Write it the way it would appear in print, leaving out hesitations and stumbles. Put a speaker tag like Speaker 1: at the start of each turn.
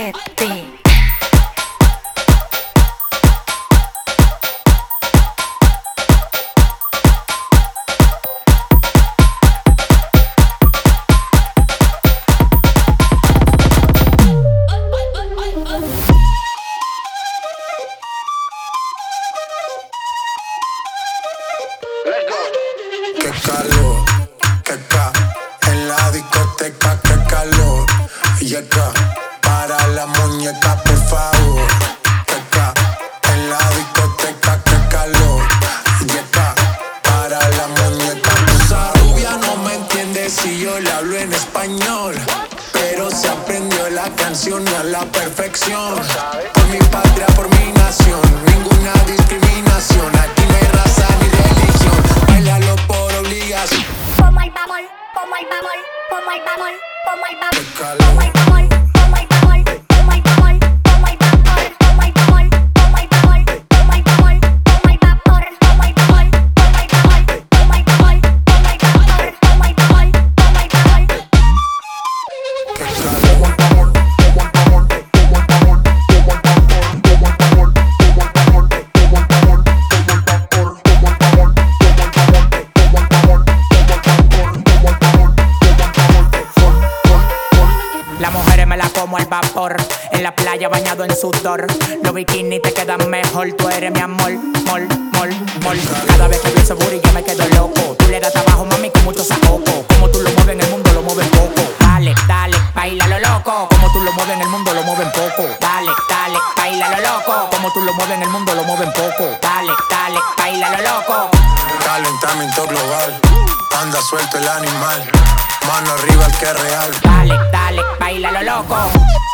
Speaker 1: Tete.
Speaker 2: Qué calor, que ca en la discoteca, qué calor. Yeca, para la muñeca, por favor. Que ca en la discoteca, qué calor. Yeca, para la muñeca. Esa rubia no me entiende si yo le hablo en español, pero se aprendió la canción a la perfección. Por mi patria, por mi nación, ninguna discriminación. Aquí no hay raza ni religión. Bailalo por obligación.
Speaker 3: Como el bamol, como el bamol, como el bamol, como el bamol,
Speaker 2: Qué calor.
Speaker 3: como el bamol, como el bamol, como el bamol, como el bamol, como el bamol, como el bamol, como el bamol, como el vapor, como el bamol, como el bamol, como el bamol, como el vapor, como el bamol, como el bamol.
Speaker 2: Qué calor.
Speaker 4: Las mujeres me la como al vapor, en la playa bañado en sudor. Los bikinis te quedan mejor, tú eres mi amor, mol, mol, mol. Cada vez que pienso booty yo me quedo loco. Tú le das trabajo, mami, con mucho saoco. Como tú lo mueves en el mundo, lo mueves poco. Dale, dale, baila lo loco. Como tú lo mueves en el mundo, lo mueven poco. Dale, dale, baila lo loco. Como tú lo mueves en el mundo, lo mueven poco. Dale, dale, baila lo loco.
Speaker 2: Calentamiento global, anda suelto el animal. Mano arriba el que es real.
Speaker 4: Dale, dale, baila lo loco.